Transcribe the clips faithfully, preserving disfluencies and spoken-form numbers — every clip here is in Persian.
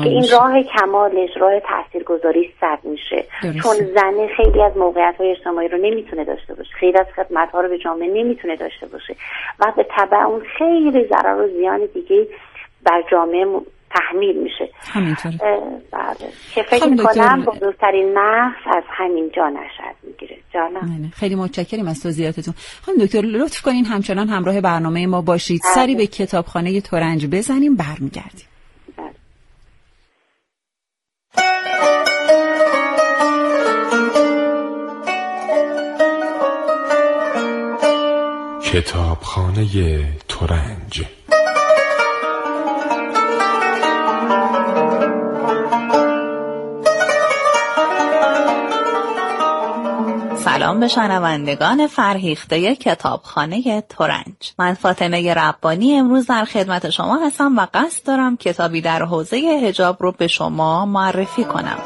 که این راه کمالش، راه تاثیرگذاری صد میشه. درسته. چون زن خیلی از موقعیت‌های اجتماعی رو نمیتونه داشته باشه، خیلی از خدمت‌ها رو به جامعه نمیتونه داشته باشه و به تبع اون خیلی ضرر و زیان دیگه بر جامعه تحمیل میشه. همینطوره. بله. که فکر میکنم بزرگترین نقص از همین جا نشد میگیره. جانم. خیلی متشکریم از توضیحاتتون. خانم دکتر لطف کنین همچنان همراه برنامه ما باشید. بله. سری به کتابخانه ترنج بزنیم، برمیگردیم. بله. کتابخانه ترنج. سلام به شنوندگان فرهیخته کتابخانه ترنج. من فاطمه ربانی امروز در خدمت شما هستم و قصد دارم کتابی در حوزه حجاب رو به شما معرفی کنم.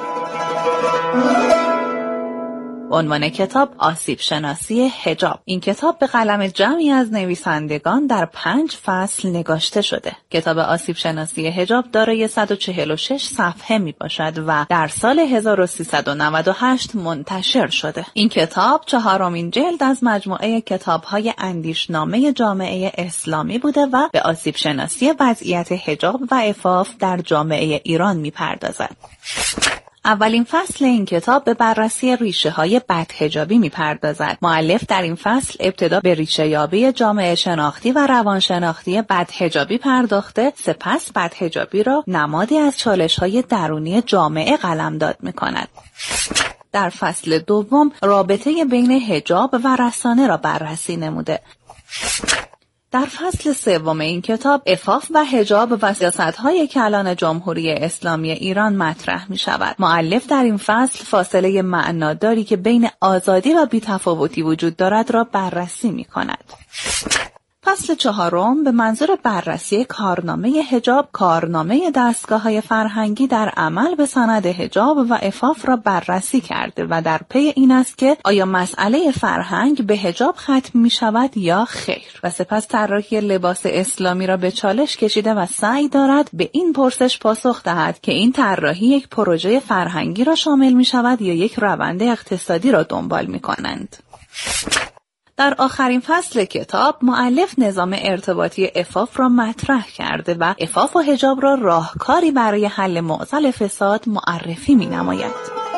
عنوان کتاب آسیب شناسی حجاب. این کتاب به قلم جمعی از نویسندگان در پنج فصل نگاشته شده. کتاب آسیب شناسی حجاب دارای صد و چهل و شش صفحه می باشد و در سال هزار و سیصد و نود و هشت منتشر شده. این کتاب چهارمین جلد از مجموعه کتاب‌های اندیشنامه جامعه اسلامی بوده و به آسیب شناسی وضعیت حجاب و عفاف در جامعه ایران می پردازد. اولین فصل این کتاب به بررسی ریشه‌های بدحجابی می‌پردازد. مؤلف در این فصل ابتدا به ریشه‌یابی جامعه شناختی و روانشناختی بدحجابی پرداخته، سپس بدحجابی را نمادی از چالش‌های درونی جامعه قلمداد می‌کند. در فصل دوم رابطه بین حجاب و رسانه را بررسی نموده. در فصل سوم این کتاب عفاف و حجاب و سیاست‌های کلان جمهوری اسلامی ایران مطرح می‌شود. مؤلف در این فصل فاصله معناداری که بین آزادی و بی‌تفاوتی وجود دارد را بررسی می‌کند. فصل چهارم به منظور بررسی کارنامه حجاب، کارنامه دستگاه‌های فرهنگی در عمل به سند حجاب و عفاف را بررسی کرده و در پی این است که آیا مسئله فرهنگ به حجاب ختم می‌شود یا خیر، و سپس طراحی لباس اسلامی را به چالش کشیده و سعی دارد به این پرسش پاسخ دهد که این طراحی یک پروژه فرهنگی را شامل می‌شود یا یک روند اقتصادی را دنبال می‌کنند. در آخرین فصل کتاب مؤلف نظام ارتباطی عفاف را مطرح کرده و عفاف و حجاب را راهکاری برای حل معضل فساد معرفی می‌نماید.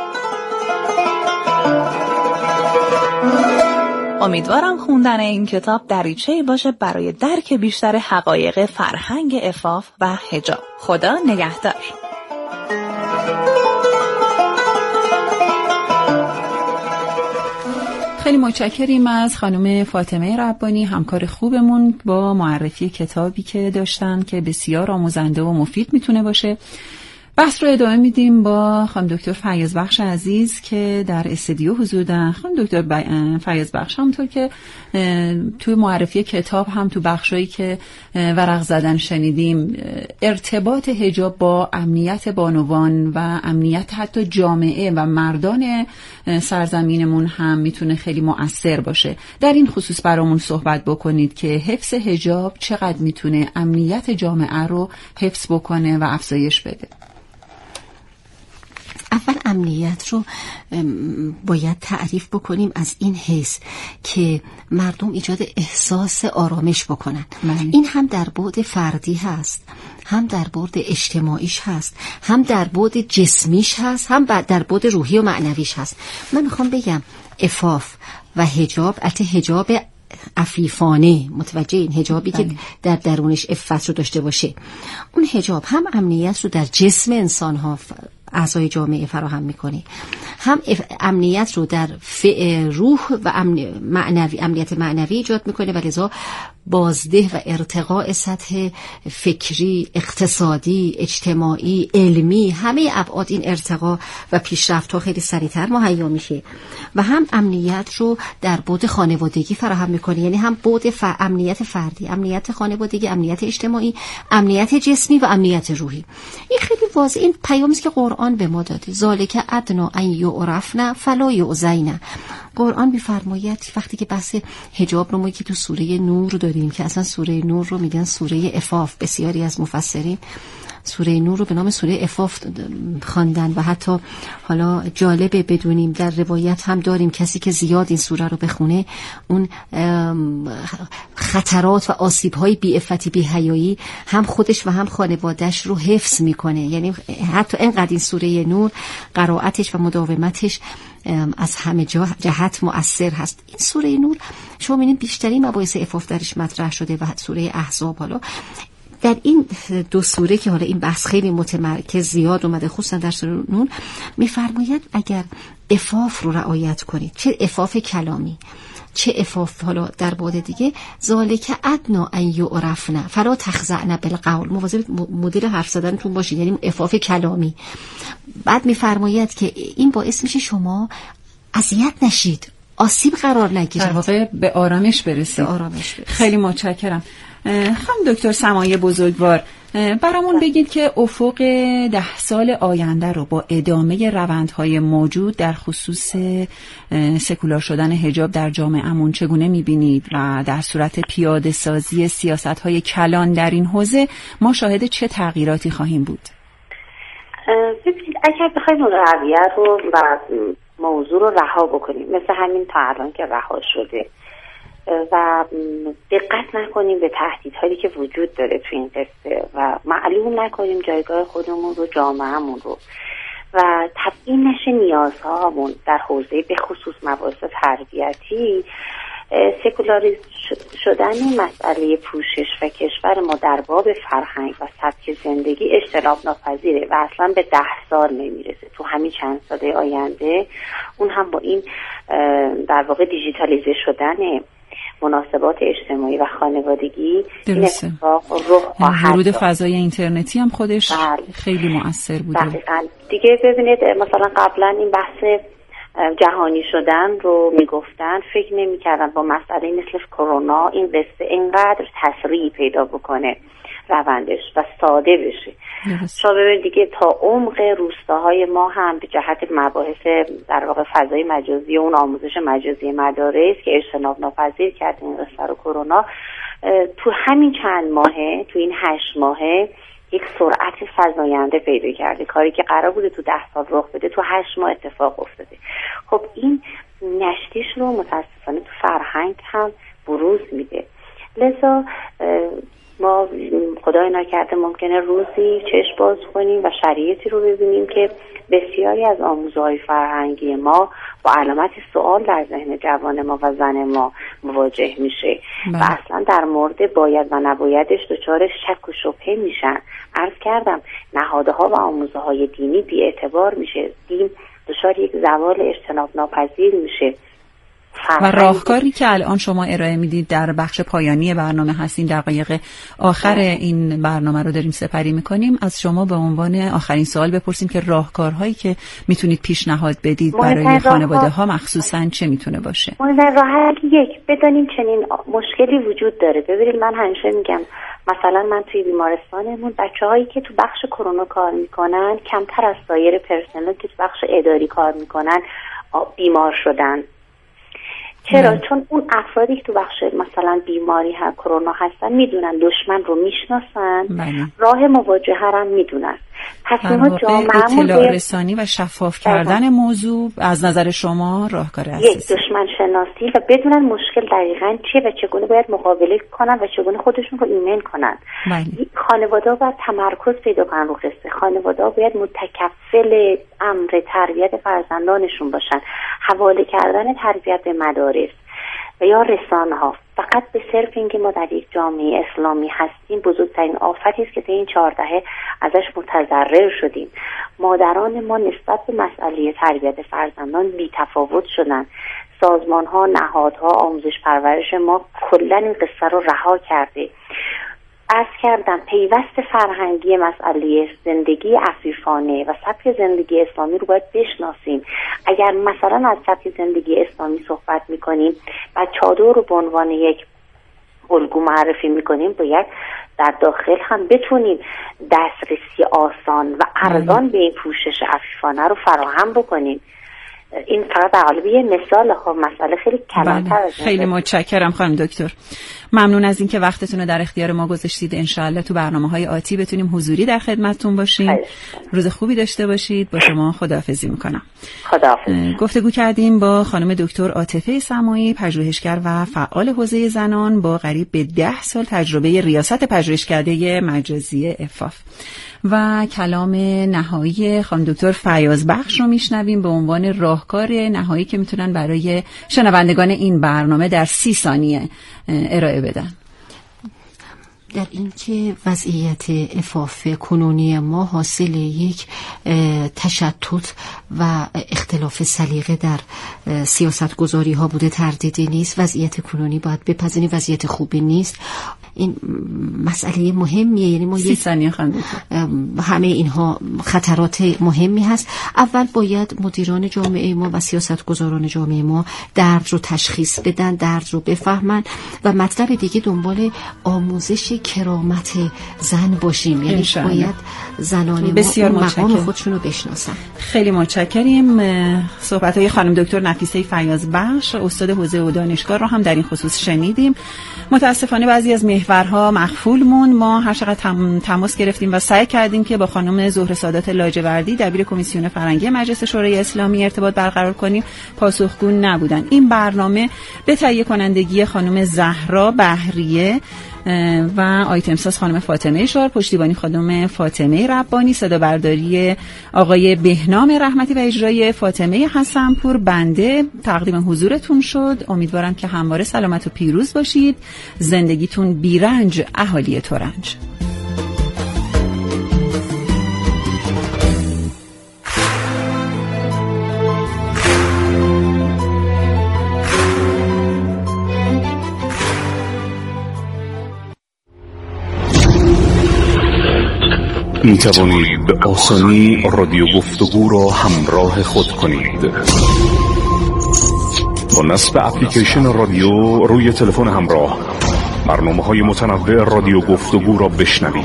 امیدوارم خوندن این کتاب دریچه‌ای باشه برای درک بیشتر حقایق فرهنگ عفاف و حجاب. خدا نگهدار. خیلی متشکریم از خانم فاطمه ربانی، همکار خوبمون، با معرفی کتابی که داشتن که بسیار آموزنده و مفید میتونه باشه. بحث رو ادامه میدیم با خانم دکتر فیاضبخش عزیز که در استودیو حضور دارن. خانم دکتر فیاضبخش همونطور که توی معرفی کتاب هم تو بخشایی که ورق زدن شنیدیم، ارتباط حجاب با امنیت بانوان و امنیت حتی جامعه و مردان سرزمینمون هم میتونه خیلی مؤثر باشه. در این خصوص برامون صحبت بکنید که حفظ حجاب چقدر میتونه امنیت جامعه رو حفظ بکنه و افزایش بده. اول امنیت رو باید تعریف بکنیم از این حیث که مردم ایجاد احساس آرامش بکنن. من. این هم در بعد فردی هست، هم در بعد اجتماعیش هست، هم در بعد جسمیش هست، هم در بعد روحی و معنویش هست. من میخوام بگم عفاف و حجاب، البته حجاب عفیفانه، متوجه این حجابی بله. که در درونش عفت رو داشته باشه، اون حجاب هم امنیت رو در جسم انسان ها، اعضای جامعه فراهم میکنه، هم امنیت رو در روح و امن... معنوی امنیت معنوی ایجاد میکنه و لذا بازده و ارتقاء سطح فکری، اقتصادی، اجتماعی، علمی، همه ابعاد این ارتقا و پیشرفت ها خیلی سریعتر مهیا میشه. و هم امنیت رو در بعد خانوادگی فراهم میکنه، یعنی هم بعد ف... امنیت فردی، امنیت خانوادگی، امنیت اجتماعی، امنیت جسمی و امنیت روحی. این خیلی واضحه، این پیامی است که قرآن به ما داده. ذالک ادنا ان یعرفن فلا یؤذین. قرآن می‌فرماید وقتی که بحث حجاب رو ما که تو سوره نور داریم داریم که اصلا سوره نور رو میگن سوره عفاف. بسیاری از مفسرین سوره نور رو به نام سوره عفاف خواندن و حتی حالا جالبه بدونیم در روایت هم داریم کسی که زیاد این سوره رو بخونه اون خطرات و آسیب‌های بی‌عفتی بی‌حیایی هم خودش و هم خانواده‌اش رو حفظ میکنه. یعنی حتی اینقدر این سوره نور قرائتش و مداومتش از همه جهت مؤثر هست. این سوره نور شما می‌بینید بیشترین مباحث عفاف درش مطرح شده و سوره احزاب. حالا در این دو سوره که حالا این بحث خیلی متمرکز زیاد اومده، خصوصا در سوره نور میفرماید اگر عفاف رو رعایت کنید، چه عفاف کلامی چه عفاف حالا در بعد دیگه، ذالک ادنا ان یعرفن فلا تخضعن بالقول، مواظب مدل حرف زدنتون باشید، یعنی عفاف کلامی. بعد میفرماید که این باعث میشه شما اذیت نشید، آسیب قرار نگیرید، در واقع به آرامش برسید. به آرامش برسید. خیلی متشکرم. خانم دکتر سمایه بزرگوار، برامون بگید که افق ده سال آینده رو با ادامه روندهای موجود در خصوص سکولار شدن حجاب در جامعهمون چگونه میبینید و در صورت پیاده سازی سیاست‌های کلان در این حوزه ما شاهد چه تغییراتی خواهیم بود؟ ببینید اگر بخوایم رویه رو و موضوع رو رها بکنیم مثل همین تا الان که رها شده و دقت نکنیم به تهدیدهایی که وجود داره تو این قصه و معلوم نکنیم جایگاه خودمون رو، جامعهمون رو و تبیین نشه نیازهامون در حوزه به خصوص مباحث تربیتی، سکولاریز شدن مسئله پوشش و کشور ما در باب فرهنگ و سبک زندگی اجتناب ناپذیره و اصلا به ده سال نمیرسه. تو همین چند ساله آینده اون هم با این در واقع دیجیتالیزه شدن مناسبات اجتماعی و خانوادگی این اتفاق رخ خواهد ورود فضای اینترنتی هم خودش بله. خیلی مؤثر بوده. دقیقاً. دیگه ببینید مثلا قبلا این بحث جهانی شدن رو میگفتن، فکر نمی‌کردن با مسئله مثل کرونا این قصه اینقدر تسریع پیدا بکنه روندش و ساده بشه. شما ببینید دیگه تا عمق روستاهای ما هم به جهت مباحث در واقع فضای مجازی و اون آموزش مجازی مدارس که اجتناب ناپذیر کرد این قصه رو کرونا، تو همین چند ماهه، تو این هشت ماهه یک سرعت فزاینده پیدا کرده. کاری که قرار بوده تو ده سال رخ بده تو هشت ماه اتفاق افتاده. خب این نشتیش رو متاسفانه تو فرهنگ هم بروز میده. لذا ما خدای نکرده ممکنه روزی چشم باز کنیم و شرایطی رو ببینیم که بسیاری از آموزه‌های فرهنگی ما با علامت سوال در ذهن جوان ما و زن ما مواجه میشه و اصلا در مورد باید و نبایدش دچار شک و شبهه میشن. عرض کردم نهادها و آموزه‌های دینی بی اعتبار میشه، دین دچار یک زوال اجتناب ناپذیر میشه. و راهکاری که الان شما ارائه میدید در بخش پایانی برنامه هستین، دقایق آخر این برنامه رو داریم سپری میکنیم، از شما به عنوان آخرین سوال بپرسیم که راهکارهایی که میتونید پیشنهاد بدید برای خانواده ها مخصوصا چه میتونه باشه؟ مهمترین راه یک بدانیم چنین مشکلی وجود داره. ببینید من همیشه میگم مثلا من توی بیمارستانمون بچه‌هایی که تو بخش کرونا کار میکنن کمتر از سایر پرسنل که تو بخش اداری کار میکنن بیمار شدن. چرا؟ مم. چون اون افرادی که تو بخش مثلا بیماری ها کرونا هستن میدونن دشمن رو میشناسن، راه مواجهه هم میدونن. پس اینها جامعه‌مون اطلاع رسانی و شفاف کردن موضوع از نظر شما راهکار اساسی. یک دشمن شناسی و بدونن مشکل دقیقاً چیه و چگونه باید مقابله کنن و چگونه خودشون رو ایمن کنن. خانواده‌ها باید تمرکز پیدا کنن رو قصه. خانواده‌ها باید متکفل امر تربیت فرزندانشون باشن. حواله کردن تربیت به مدارس و یا رسانه ها فقط به صرف اینکه ما در یک جامعه اسلامی هستیم بزرگترین آفتی است که طی این چهار دهه ازش متضرر شدیم. مادران ما نسبت به مسئله تربیت فرزندان بی تفاوت شدن. سازمان ها، نهادها، آموزش پرورش ما کلا این قصه رو رها کرده. عرض کردم پیوست فرهنگی مسئله زندگی عفیفانه و سبک زندگی اسلامی رو باید بشناسیم. اگر مثلا از سبک زندگی اسلامی صحبت میکنیم و چادر رو به عنوان یک الگو معرفی میکنیم باید در داخل هم بتونیم دسترسی آسان و ارزان به این پوشش عفیفانه رو فراهم بکنیم. این فقط به قالب یه مثال، خب مسئله خیلی کلان‌تر از این. خیلی متشکرم خانم دکتر، ممنون از اینکه وقتتون رو در اختیار ما گذاشتید. انشاءالله تو برنامه‌های آتی بتونیم حضوری در خدمتتون باشیم. روز خوبی داشته باشید. با شما خداحافظی میکنم. خداحافظ. گفتگو کردیم با خانم دکتر عاطفه سماعی، پژوهشگر و فعال حوزه زنان با قریب به ده سال تجربه ریاست پژوهشکده مجازی عفاف. و کلام نهایی خانم دکتر فیاض بخش رو میشنویم به عنوان راهکار نهایی که میتونن برای شنوندگان این برنامه در سی ثانیه ارائه بدن. در اینکه وضعیت عفاف کنونی ما حاصل یک تشتت و اختلاف سلیقه در سیاست گذاری ها بوده تردیدی نیست. وضعیت کنونی باید بپذیریم وضعیت خوبی نیست. این مسئله مهمیه، یعنی ما سی ثانیه همه اینها خطرات مهمی هست. اول باید مدیران جامعه ما و سیاستگزاران جامعه ما درد رو تشخیص بدن، درد رو بفهمن و مطلب دیگه دنبال آموزش کرامت زن باشیم، یعنی باید زنان ما مقام خودشون رو بشناسن. خیلی متشکریم. صحبت‌های خانم دکتر نفیسه فیاض بخش استاد حوزه و دانشگاه رو هم در این خصوص شنیدیم. متاسفانه بعضی از محورها مخفول مون. ما هر چقدر تم... تماس گرفتیم و سعی کردیم که با خانم زهره سادات لاجوردی دبیر کمیسیون فرهنگی مجلس شورای اسلامی ارتباط برقرار کنیم، پاسخگو نبودن. این برنامه به تهیه کنندگی خانم زهرا بهریه و آیتم ساز خانم فاطمه شار، پشتیبانی خانم فاطمه ربانی، صدا برداری آقای بهنام رحمتی و اجرای فاطمه حسنپور، بنده تقدیم حضورتون شد. امیدوارم که همواره سلامت و پیروز باشید. زندگیتون بیرنج، اهالی ترنج. می توانید به آسانی رادیو گفتگو را همراه خود کنید. با نصب اپلیکیشن رادیو روی تلفن همراه برنامه‌های متنوع رادیو گفتگو را بشنوید.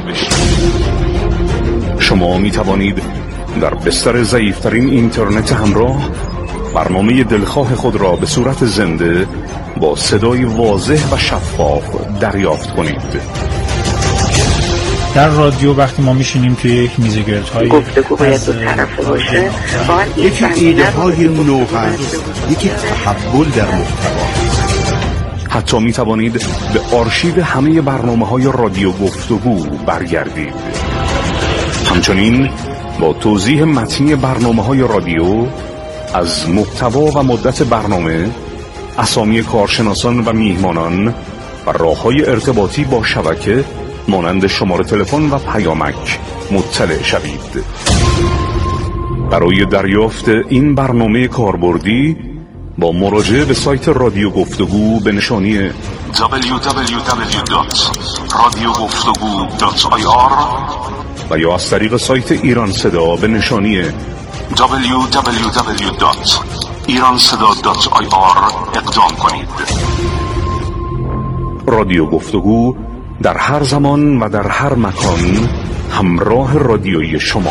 شما می توانید در بستر ضعیف‌ترین اینترنت همراه برنامه دلخواه خود را به صورت زنده با صدای واضح و شفاف دریافت کنید. در رادیو وقتی ما میشینیم توی یک میزگردهای گفتگو باید دو طرفه باشه، یکی ایده های نو هست، یکی تحول در محتوا. حتی می توانید به آرشیو همه برنامه های رادیو گفتگو برگردید. همچنین با توضیح متنی برنامه های رادیو از محتوا و مدت برنامه، اسامی کارشناسان و میهمانان و راه‌های ارتباطی با شبکه مانند شماره تلفن و پیامک مطلع شوید. برای دریافت این برنامه کاربردی با مراجعه به سایت رادیو گفتگو به نشانی دبلیو دبلیو دبلیو دات رادیو گفتگو دات آی آر و یا از طریق سایت ایران صدا به نشانی دبلیو دبلیو دبلیو دات ایران صدا دات آی آر اقدام کنید. رادیو گفتگو در هر زمان و در هر مکان همراه رادیویی شما.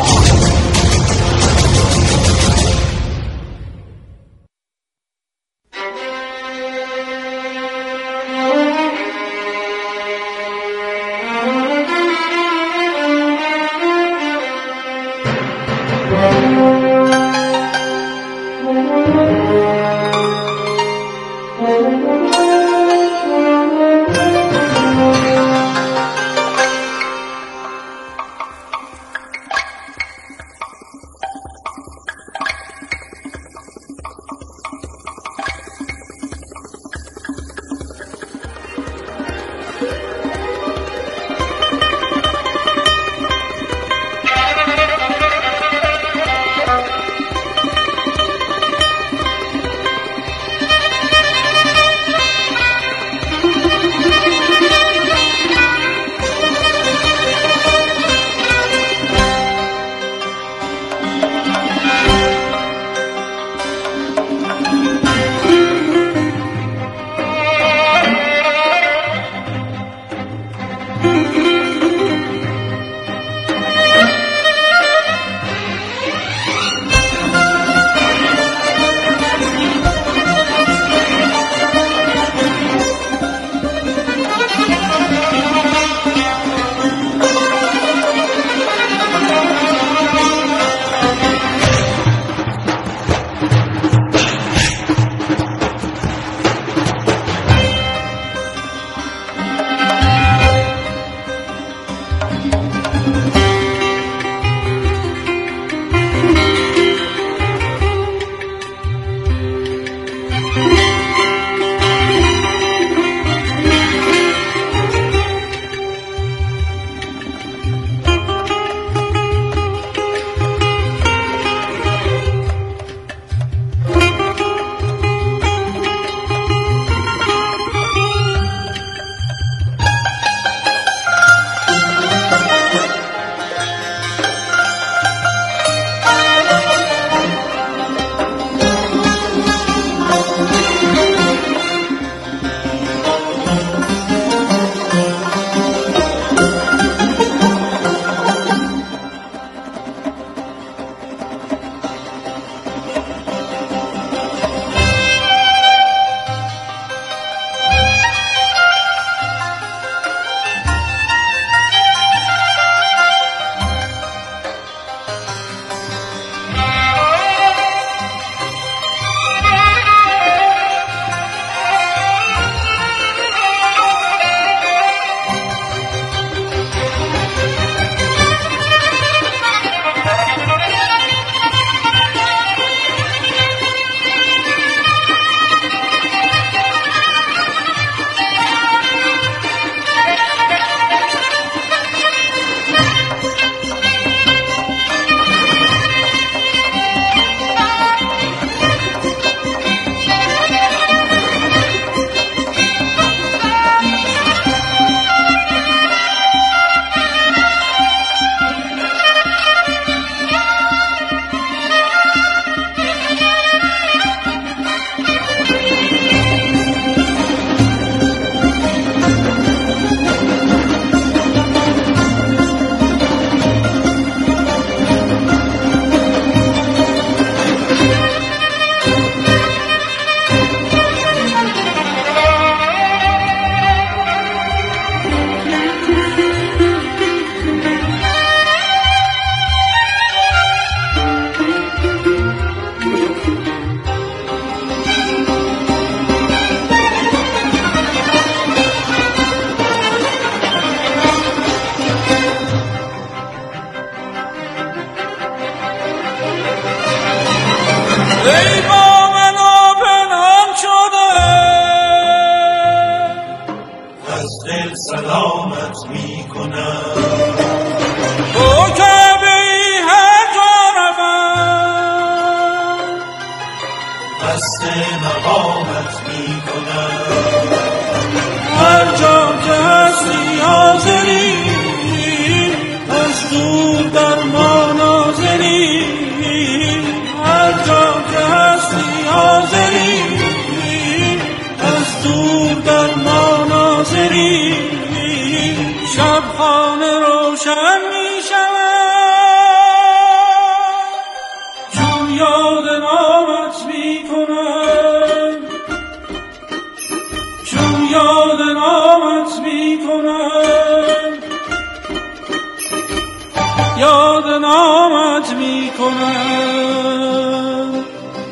ای با منو پنهان شده از دل سلامت می کنم تو که بی هر جا روم دست مقامت می کنم هر جا که هستی حاضری از دور در ما ناظری هر جا که هستی حاضری از دور در ما ناظری شب خانه روشن می شود چون یاد نامت می کنم چون یاد نامت می کنم یاد نامت می کنم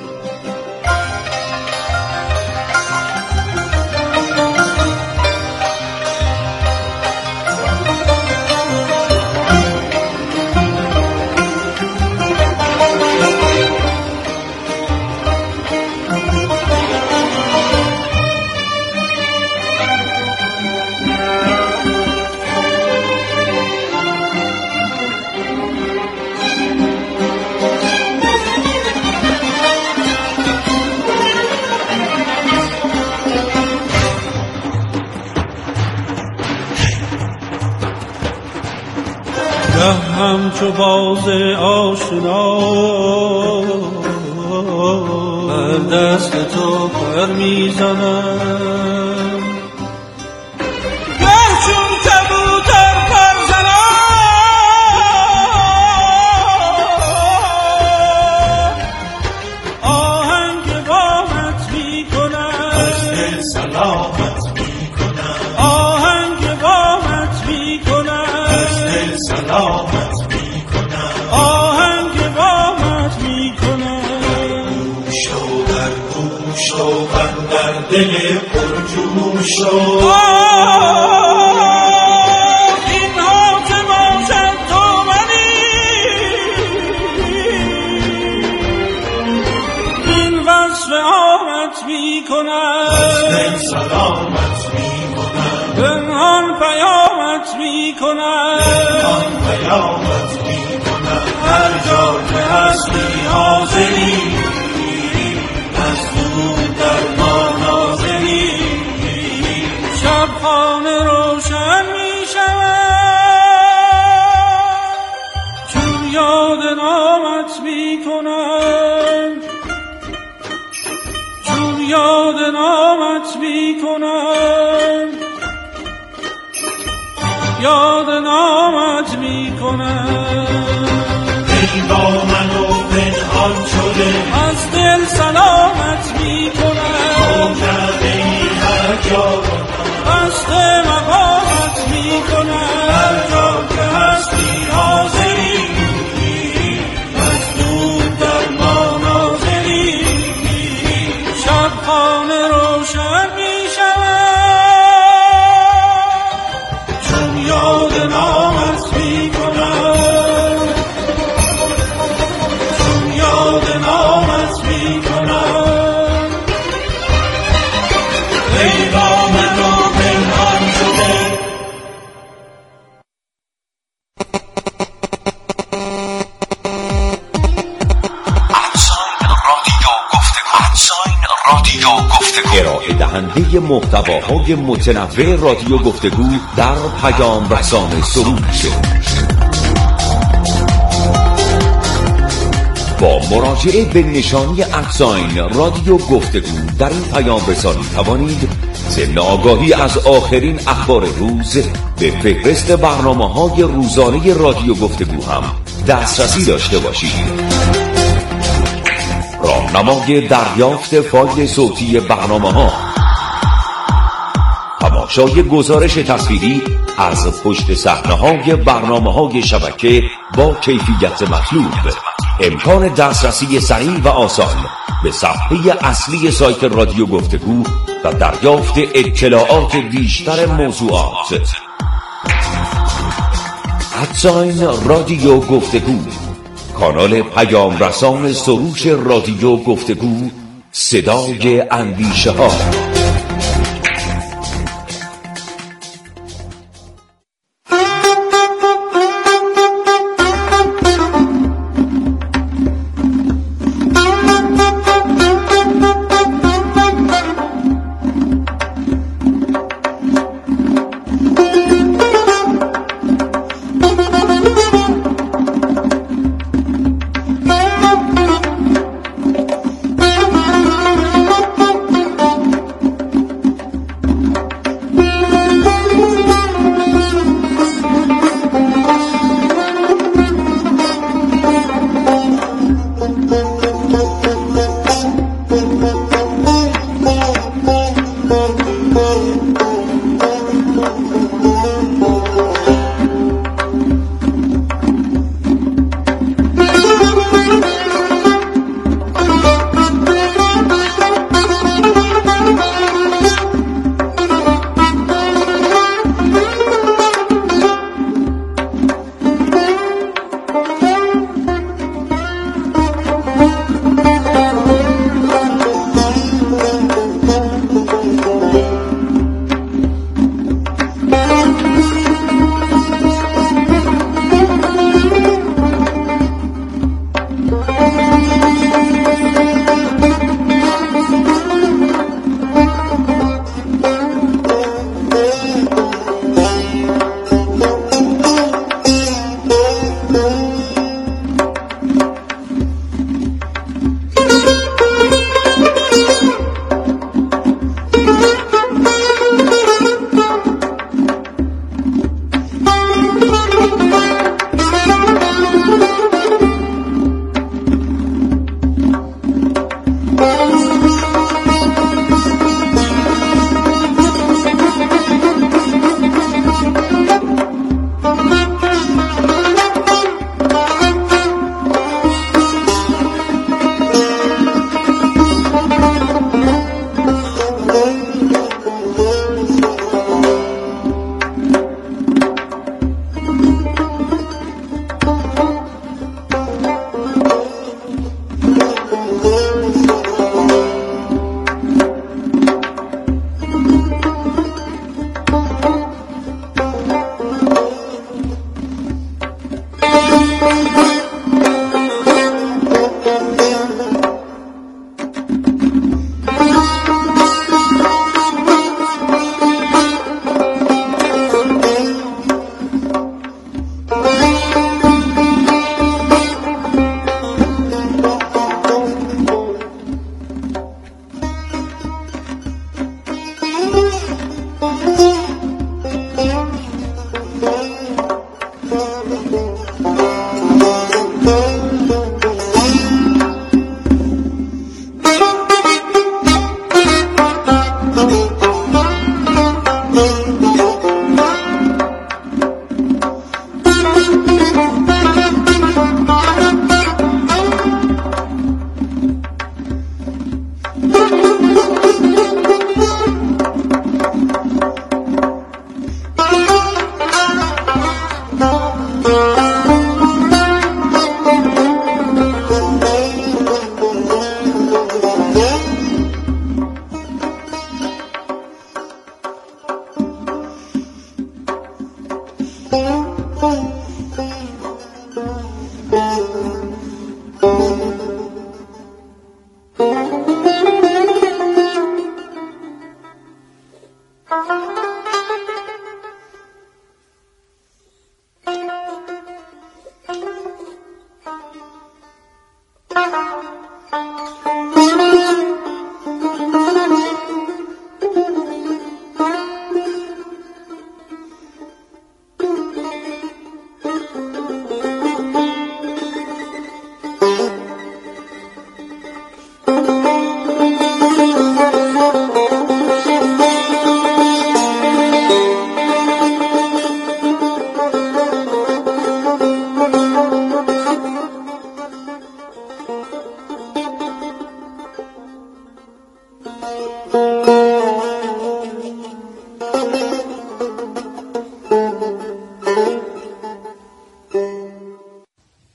همچو باز آشنا بر دست تو پر میزنم گر چون کبوتر پر زنم آهنگ بامت میکنم از دل سلامت میکنم آهنگ بامت میکنم از دل سلامت آهنگ بامت می کنم گوش و در گوش و بندر دل پرجوش و این ها که باشد تو منی این وصف آمت می کنم از دل سلامت می کنم پنهان پیامت می کنم پنهان پیامت می هر جا که هستی حاضری از دور در ما ناظری شب خانه روشن می شود چون یاد نامت می کنم چون یاد نامت می کنم یاد نامت می کنم با منو پنهان شده از دل سلامت می کنم تو کرده ای هر جا دست مقامت می کنم هر جا که هستی حاضری از دور در ما ناظری شب خانه روشن می شود چون یاد نامت می کنم ارائه دهنده محتواهای متنوع رادیو گفتگو در پیام رسان سروش با مراجعه به نشانی ادساین رادیو گفتگو در این پیام رسانی توانید ضمن آگاهی از آخرین اخبار روز به فهرست برنامه‌های روزانه رادیو گفتگو هم دسترسی داشته باشید. راهنمای دریافت فایل صوتی برنامه‌ها، تماشای گزارش تصویری از پشت صحنه‌های برنامه‌های شبکه با کیفیت مطلوب، امکان دسترسی سریع و آسان به صفحه اصلی سایت رادیو گفتگو و دریافت اطلاعات بیشتر موضوعات. ادساین رادیو گفتگو، کانال پیام رسان سروش رادیو گفتگو صدای اندیشه ها.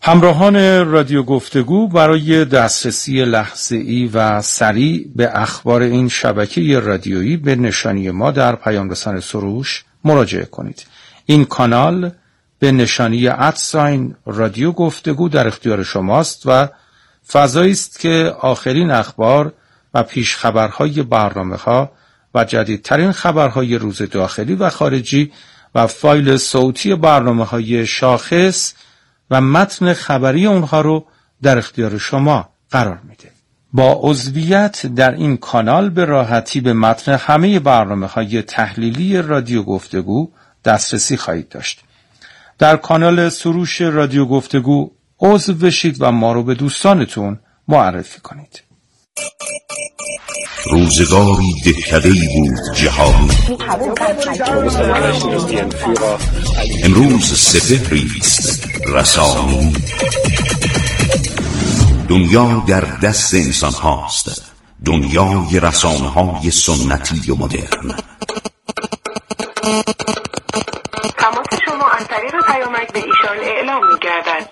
همراهان رادیو گفتگو، برای دسترسی لحظه‌ای و سریع به اخبار این شبکه رادیویی به نشانی ما در پیام رسان سروش مراجعه کنید. این کانال به نشانی ادساین رادیو گفتگو در اختیار شماست و فضایی است که آخرین اخبار و پیش خبرهای برنامه‌ها و جدیدترین خبرهای روز داخلی و خارجی و فایل صوتی برنامه‌های شاخص و متن خبری اونها رو در اختیار شما قرار میده. با عضویت در این کانال به راحتی به متن همه برنامه‌های تحلیلی رادیو گفتگو دسترسی خواهید داشت. در کانال سروش رادیو گفتگو عضو بشید و ما رو به دوستانتون معرفی کنید. روزگاری دهکده‌ای بود جهانی، امروز سپهری است رسانی. دنیا در دست انسان هاست، دنیای رسانه های سنتی و مدرن. تماس شما از طریق پیامک به ایشان اعلام می گردد.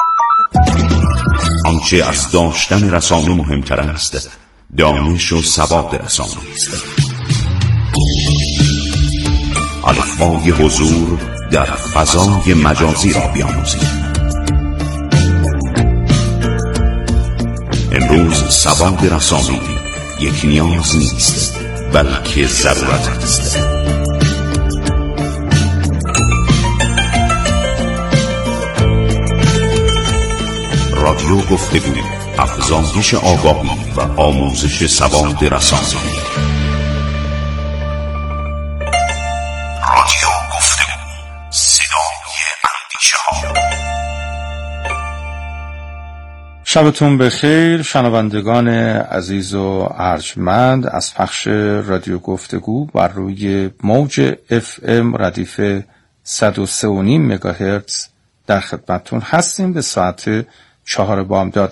آنچه از داشتن رسانه مهمتر است، دانش و سواد رسانه است. الفبای حضور در فضای مجازی را بیاموزید. امروز سواد رسانه یک نیاز نیست، بلکه ضرورت است. رادیو گفتگو، افزایش آگاهی و آموزش سواد رسانه‌ای. رادیو گفتگو، صدای اندیشه‌ها. شبتون بخیر شنوندگان عزیز و ارجمند. از پخش رادیو گفتگو بر روی موج اف ام ردیف صد و سه و نیم مگاهرتز در خدمتتون هستیم. به ساعت چهار بامداد